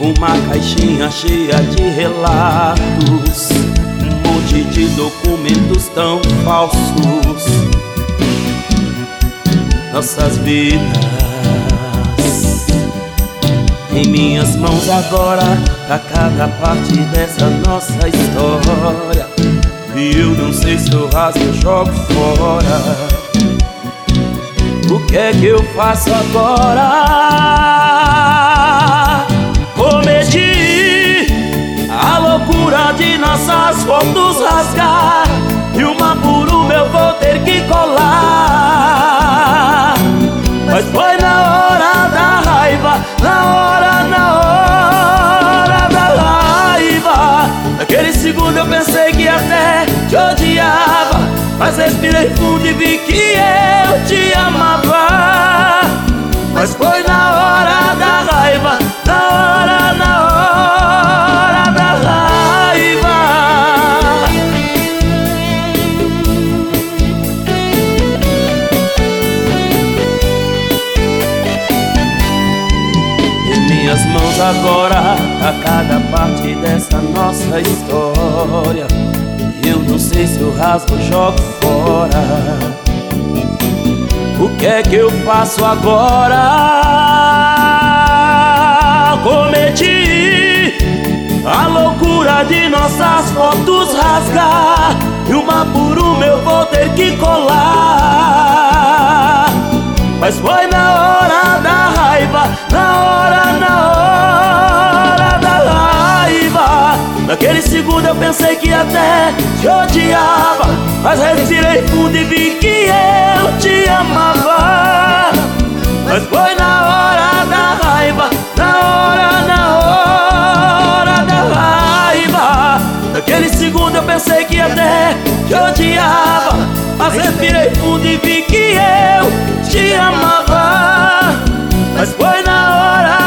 uma caixinha cheia de relatos, um monte de documentos tão falsos. Nossas vidas em minhas mãos agora, tá cada parte dessa nossa história. E eu não sei se eu rasgo ou jogo fora. O que é que eu faço agora? Cometi a loucura de nossas fotos rasgar, e uma por uma eu vou ter que colar. Mas foi na hora da raiva, na hora da raiva. Naquele segundo eu pensei que até te odiava, mas respirei fundo e vi que eu te amava. Mas foi na hora da raiva, na hora da raiva. Em minhas mãos agora tá cada parte dessa nossa história. Eu não sei se eu rasgo ou jogo fora. O que é que eu faço agora? Cometi a loucura de nossas fotos rasgar, e uma por uma eu vou ter que colar. Mas foi na hora da raiva, na hora da raiva. Naquele segundo eu pensei que até te odiava, mas respirei fundo e vi que eu te amava. Mas foi na hora da raiva, na hora da raiva. Naquele segundo eu pensei que até te odiava, mas respirei fundo e vi que eu te amava. Mas foi na hora